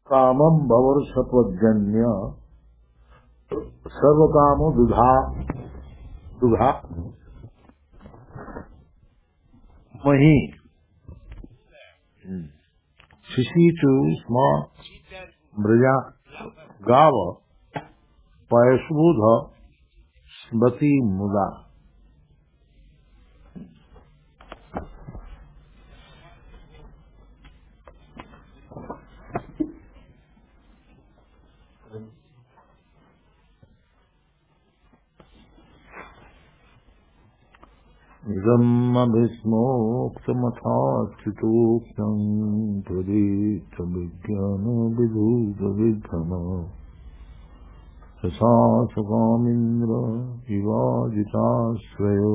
कामं भवर्षत्वजन्य सर्वकाम दुधा मही शिशीचु स्म मृजा गाव पयस्बुध स्मृति मुदा इदमभिस्मोक्षमथाच्युतोक्षं प्रदीप्तविज्ञानविधूतविघ्न ससासकामिन्द्र विवाजिताश्रयो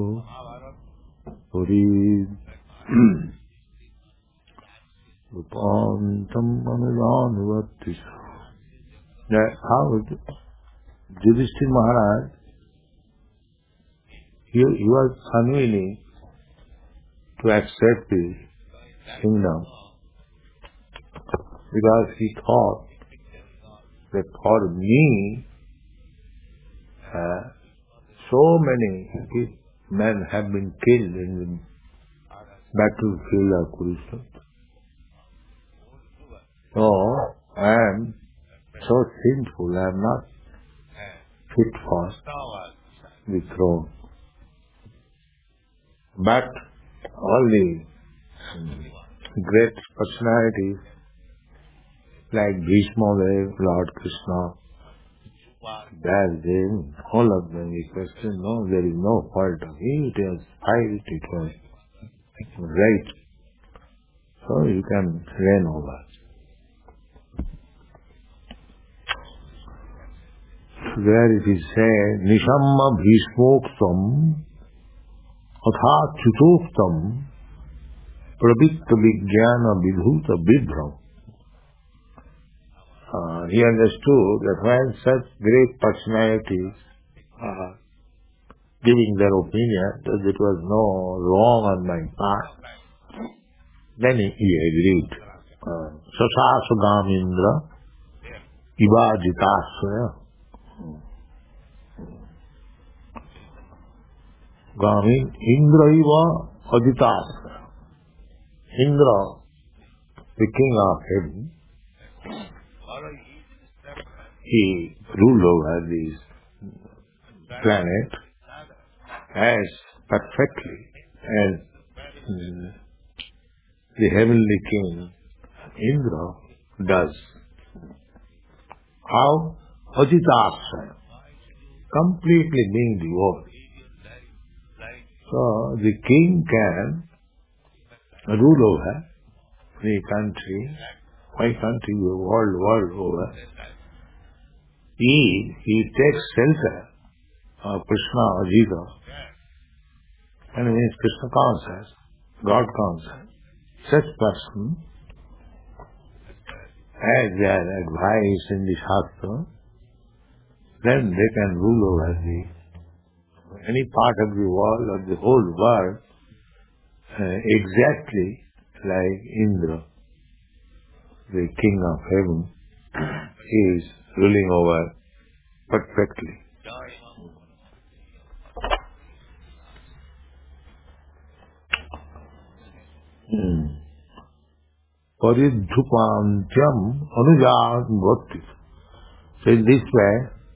रूपान्तम् अनुजानुवर्ति. How Yudhishthira Maharaj, he was unwilling to accept the kingdom because he thought that for me so many men have been killed in the battlefield of Kurukshetra. So I am so sinful, I am not fit for the throne. But all the great personalities like Bhishma, Lord Krishna, Baldev, all of them, we question, no, there is no fault of it, it was fight, it was right. So you can reign over. Where it is said, Nishamma Bhishmoktam Atha Chutoktam Pravikta Vijnana Vidhuta Vidhram. He understood that when such great personalities are giving their opinion that it was no wrong on my part, then he agreed. Sasasagamindra Ivajitasya. Gamin Indra iva Ajitasya. Indra, the king of heaven, he ruled over this planet as perfectly as the heavenly king Indra does. How? Ajitasya, completely being devoid. So the king can rule over the country, my country, the world over. He takes shelter of Krishna or Jesus, and it means Krishna conscious, God conscious. Such person, as they are advised in the Shastra, then they can rule over any part of the world or the whole world exactly like Indra, the king of heaven, is ruling over perfectly. Paridhupantyam anujan bhakti. So in this way,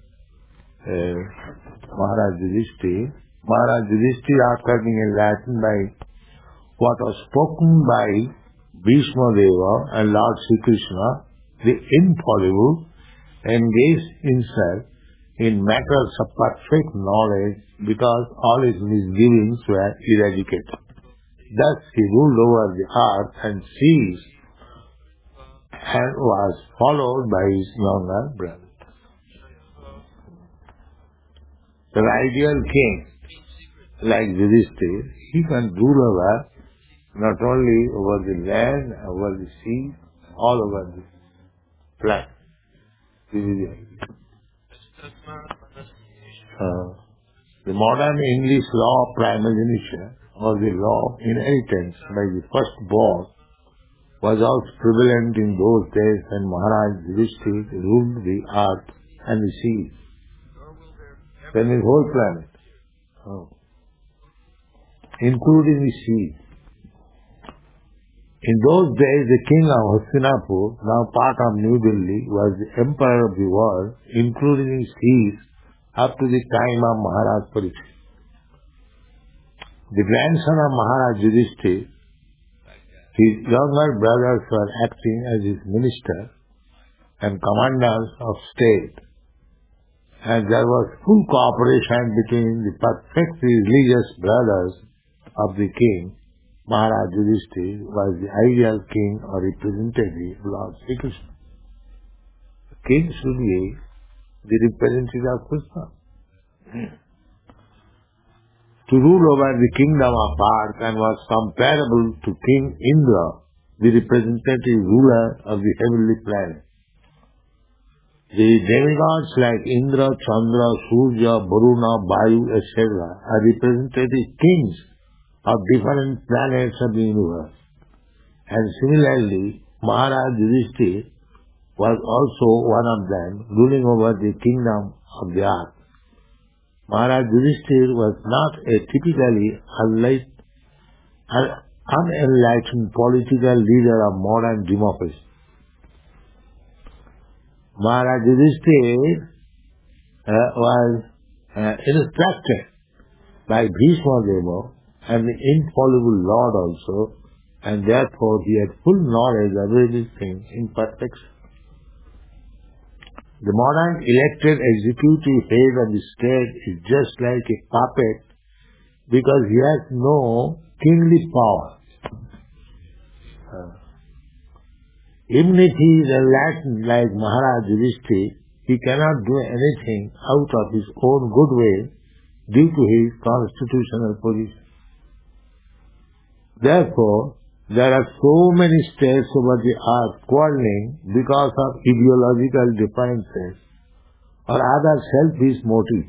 Maharaj Yudhishthira, after being enlightened by what was spoken by Bhishma Deva and Lord Sri Krishna, the infallible, engaged himself in matters of perfect knowledge because all his misgivings were eradicated. Thus he ruled over the earth and seas and was followed by his younger brother. The ideal king, like Yudhishthira, he can rule over not only over the land, over the sea, all over the planet. The modern English law of primogeniture, or the law of inheritance by the firstborn, was also prevalent in those days when Maharaj Yudhishthira ruled the earth and the sea, then the whole planet, including the sea. In those days, the king of Hastinapur, now part of New Delhi, was the emperor of the world, including the seas, up to the time of Maharaj Parikshit. The grandson of Maharaj Yudhishthira, his younger brothers were acting as his minister and commanders of state, and there was full cooperation between the perfectly religious brothers of the king. Maharaj Yudhishthira was the ideal king or representative of Lord Sri Krishna. The king should be the representative of Krishna. To rule over the kingdom of earth and was comparable to King Indra, the representative ruler of the heavenly planet. The demigods like Indra, Chandra, Surya, Varuna, Vayu, etc. are representative kings of different planets of the universe. And similarly, Maharaj Yudhishthira was also one of them, ruling over the kingdom of the earth. Maharaj Yudhishthira was not a typically unenlightened political leader of modern democracy. Maharaj Yudhishthira was instructed by Bhishma Deva and the infallible Lord also, and therefore he had full knowledge of everything in perfection. The modern elected executive head of the state is just like a puppet because he has no kingly power. Even if he is enlightened like Maharaj Yudhishthira, he cannot do anything out of his own goodwill due to his constitutional position. Therefore, there are so many states over the earth quarreling because of ideological differences or other selfish motives.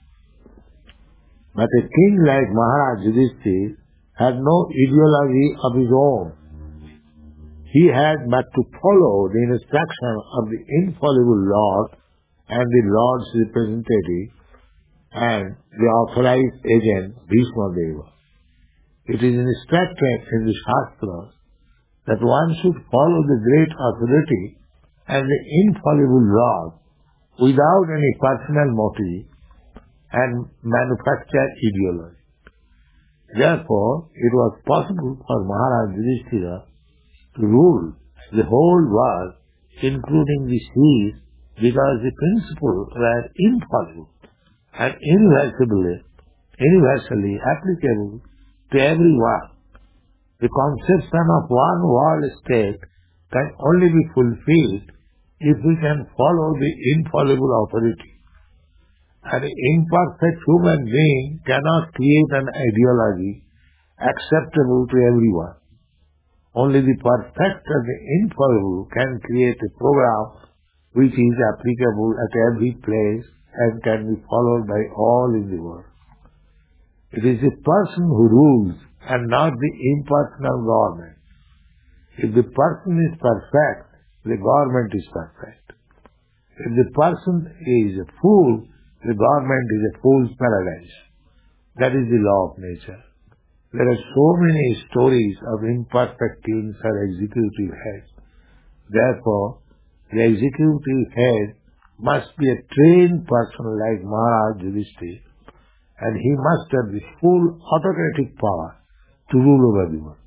But a king like Maharaj Yudhishthira had no ideology of his own. He had but to follow the instruction of the infallible Lord and the Lord's representative and the authorized agent Bhishma Deva. It is instructed in the Shastras that one should follow the great authority and the infallible Lord without any personal motive and manufacture ideology. Therefore, it was possible for Maharaj Yudhishthira to rule the whole world, including the seas, because the principles were infallible and universally applicable to everyone. The conception of one world state can only be fulfilled if we can follow the infallible authority. An imperfect human being cannot create an ideology acceptable to everyone. Only the perfect and the infallible can create a program which is applicable at every place and can be followed by all in the world. It is the person who rules and not the impersonal government. If the person is perfect, the government is perfect. If the person is a fool, the government is a fool's paradise. That is the law of nature. There are so many stories of imperfect kings or executive heads. Therefore, the executive head must be a trained person like Maharaj Yudhishthira, and he must have the full autocratic power to rule over the world.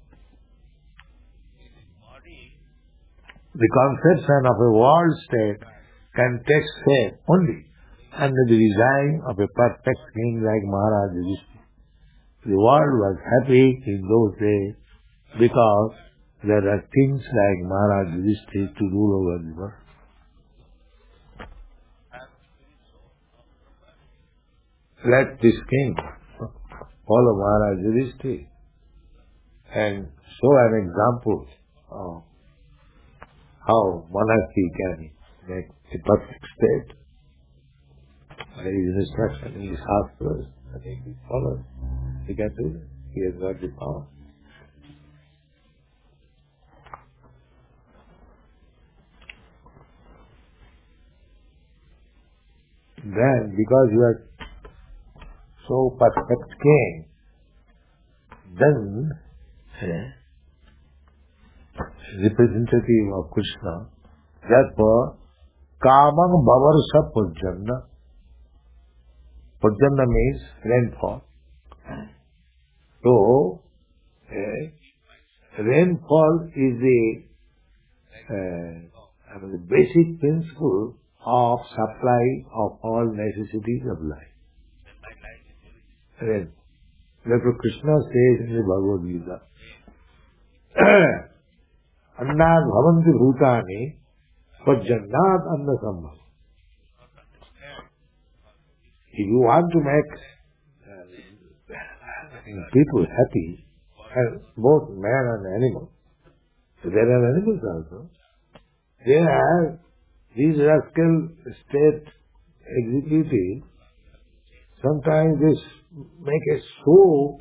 The conception of a world state can take shape only under the design of a perfect king like Maharaj Yudhishthira. The world was happy in those days because there are kings like Maharaj Yudhishthira to rule over the world. Let this king follow Maharaj Yudhishthira and show an example of how monarchy can make a perfect state. There is instruction in the Shastras that he can follow. He can do it. He has got the power. then, because you are so perfect king, then representative of Krishna, therefore, Kamang Bhavarsa Pujjanna. Pujjanna means rainfall. So, rainfall is the basic principle of supply of all necessities of life. Rain. Therefore Krishna says in the Bhagavad Gita, Annad bhavanti bhutani pajjannat anna sambhav. If you want to make people happy, both man and animal, so there are animals also, they have these rascal state executives, sometimes they make a show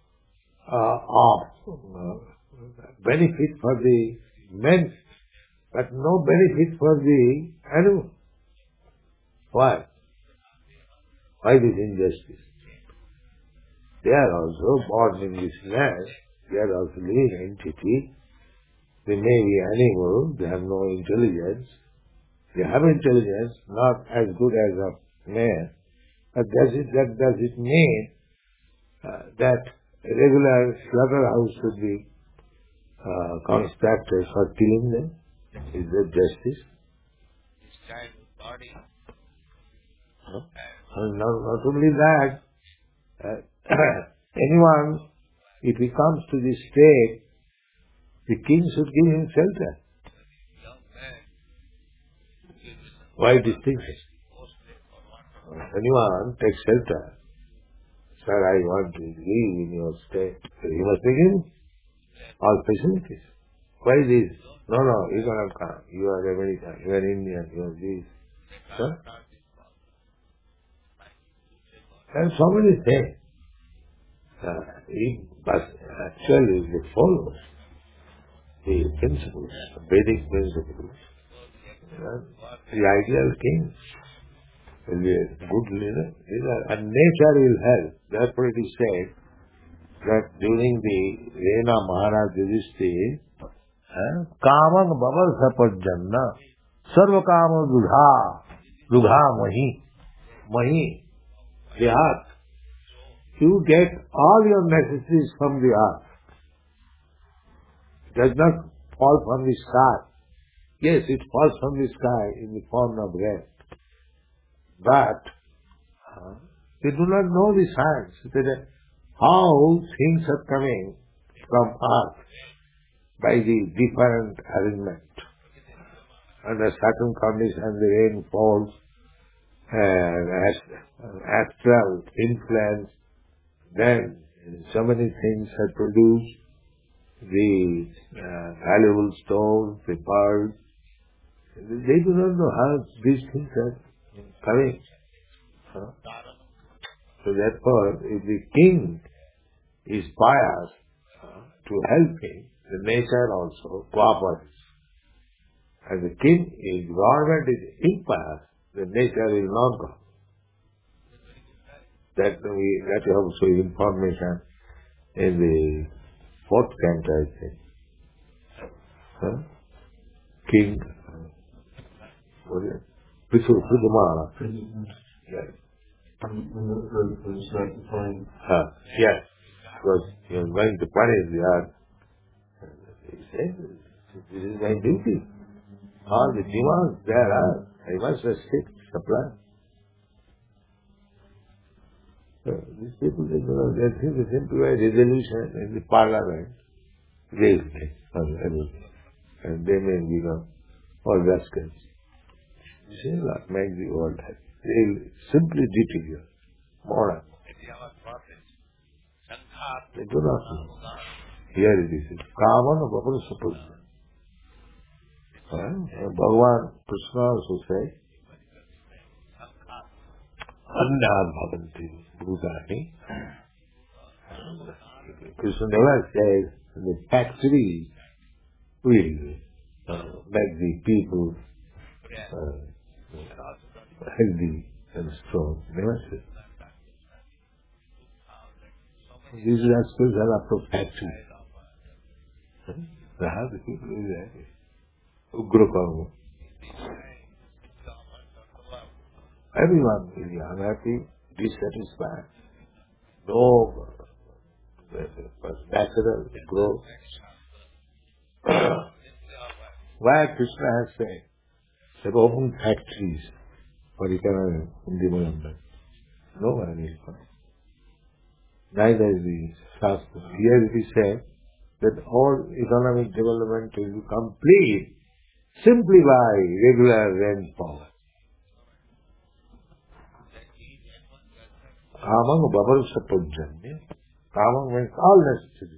of benefit for the men, but no benefit for the animal. Why? Why this injustice? They are also born in this land, they are also living entity, they may be animal, they have no intelligence, they have intelligence, not as good as a man, but does it mean that a regular slaughterhouse should be constructed for killing them? Is that justice? Not only that, anyone, if he comes to this state, the king should give him shelter. Why distinction? Anyone takes shelter. Sir, I want to live in your state. So he must begin all facilities. Why this? No, you cannot come. You are American, you are Indian, you are this. Sir? There are so many things. But actually they follow the principles, the Vedic principles. The ideal king will be a good leader, and nature will help. Therefore it is said that during the reign of Maharaj Yudhishthira, Kamang Bhavarsa Pajjanna Sarva Kama Dugha Mahi, the earth. You get all your necessities from the earth. It does not fall from the sky. Yes, it falls from the sky in the form of rain. But they do not know the science. How things are coming from earth by the different arrangement. Under certain conditions the rain falls, astral influence, then so many things are produced, the valuable stones, the pearls. They do not know how these things are coming. So therefore, if the king is pious to help him, the nature also cooperates. And the government is impious, the nature will not cooperate. That also information in the fourth canto, I think. King, what is it? Pridumana. Yes. Yes. Because you are going to punish the earth. He says, this is my duty. All the demands there are, I must restrict supply. So these people, they think they simply a resolution in the parliament, raise everything. And they may become all rascals. You see, not make the world happy. They will simply deteriorate. Moral. They do not know. Here it is. Kavan Bhavarsa Pujjanna. Bhagavan Krishna also says, Annad bhavanti bhutani. Krishna never says the factory will make the people healthy and stone. Never said. These rascals are up to factories. The people is Ugra Karma. Everyone is unhappy, dissatisfied. No natural growth. Why Krishna has said that open factories for economic development. No one is coming. Neither is the Shastra. Here it is said that all economic development will be complete simply by regular rainfall. Kamang Babarsa Pujjanya. Kamang means all necessary.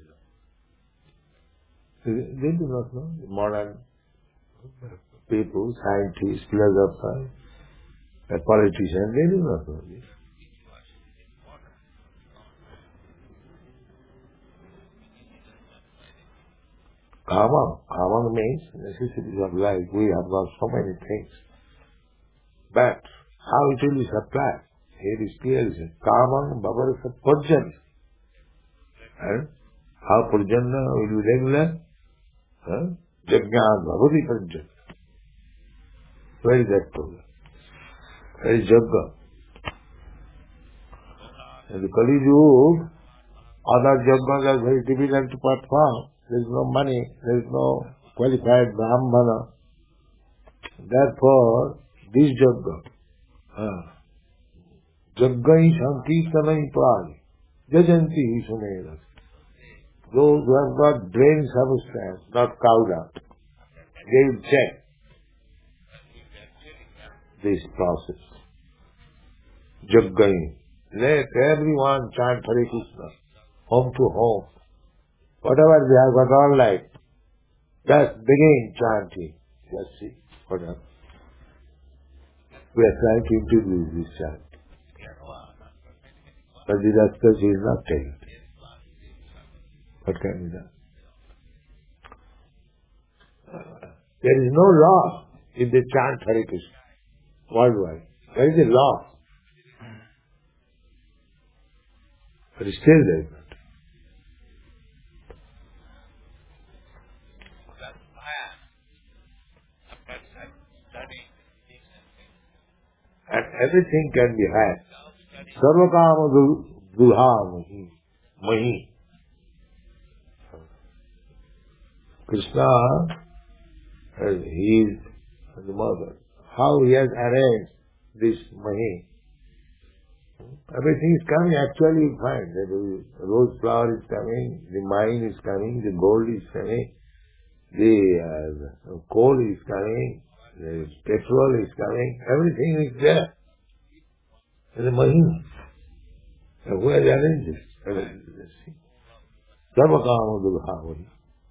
They do not know. The modern people, scientists, philosophers, politicians, they do not know this. Kamang means necessities of life. We have got so many things. But how it will be supplied? Here is clear. Kamang Babarsa Pujjanya. And how Purjanya will be regular? Jajñān Bhavati Purjanya. Where is that program? Where is Jagga? In the Kali Yuga, other Jaggas are very difficult to perform. There is no money, there is no qualified Brahmana. Therefore, this Jagga, Jaggai Sankirtanai Pali, Jajanti Suneras. Those who have got brain substance, not cowed up, they will check this process. Jaggai. Let everyone chant Hare Krishna, home to home. Whatever we have got all right, just begin chanting. Just see what happens. We are trying to introduce this chant. But the Rastas is not taking it. What can be done? There is no law if they chant Hare Krishna worldwide. There is a law. But still there is not. And everything can be had. Sarvakama Dulha Mahi. Krishna, he is the mother. How he has arranged this Mahi. Everything is coming. Actually you find that the rose flower is coming, the mine is coming, the gold is coming, the coal is coming, the petrol is coming, everything is there. The Mahi. Who has arranged this? Sarvakama Dulhavani.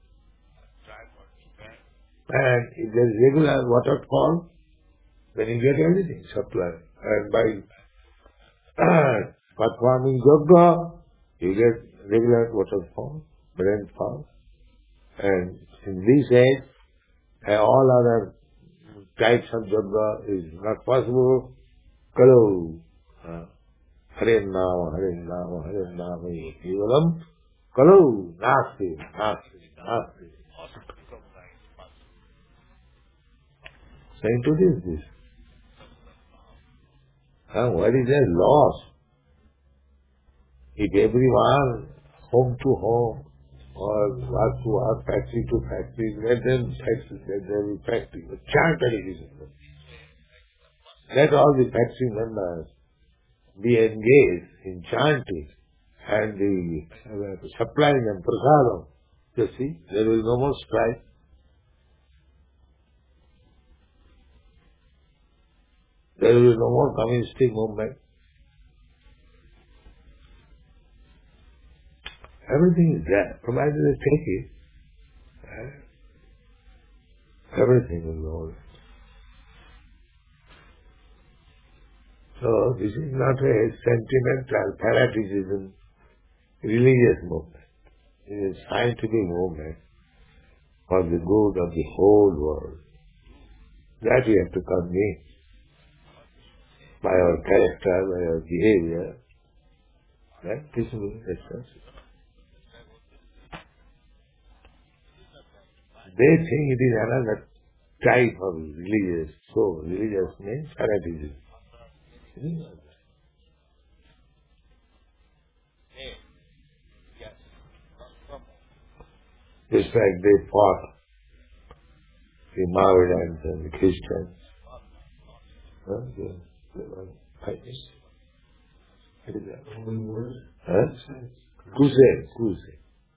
And if there is regular waterfall, then you get everything supplied. And by performing yoga, you get regular waterfall, rainfall. And in this age, all other types of yoga is not possible. Kalu, Hare Nama, Hare Nama, Hare Nama, Kevalam, Kalu, Nasti, Nasti, Nasti. Saying to this. What is their loss? If everyone home to home or work to work, factory to factory, let them factory. But chant Hare Krishna. Let all the factory members be engaged in chanting and the supplying them prasadam. You see, there will be no more strife. There will be no more communistic movement. Everything is there, provided they take it. Everything will go. So this is not a sentimental, fanaticism, religious movement. It is a scientific movement for the good of the whole world. That we have to convey. by our character, by our behavior, right? Peaceable existence. They think it is another type of religious. So religious means fanaticism. Just like they fought the Mohammedans and the Christians. Huh? They were fighting. What is that? Holy word? Huh? Crusade.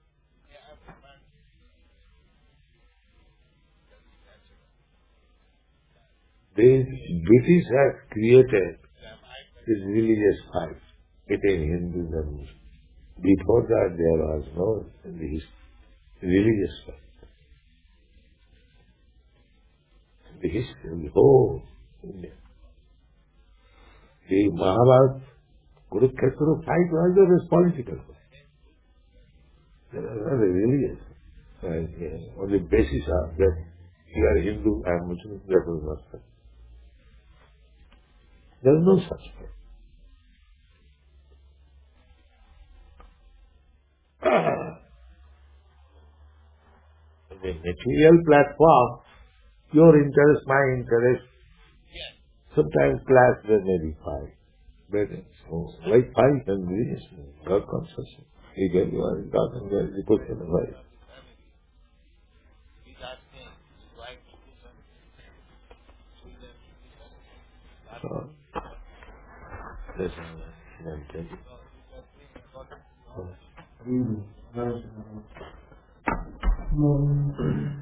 The British have created this religious fight between Hindus and Muslims. Before that there was no religious fight. The history of the whole India. The Mahabharata, Kurukshetra fight was always political fight. There was not a religious fight. On the basis of that you are Hindu, I am Muslim, that was not fight. There is no such fight. The material platform, your interest, my interest, sometimes clash, there may be fight. But why fight and religious? God consciousness. Either you are in God and there is the question of life. So, that's what I'm telling you.